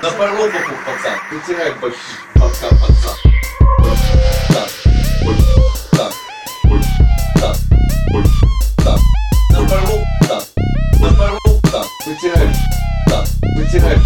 На парловку, пацан. Вытирай башки. Пока, пацан. Так. Так. Так. Так. На парловку. Так. На парловку. Так. Вытирай. Так. Вытирай.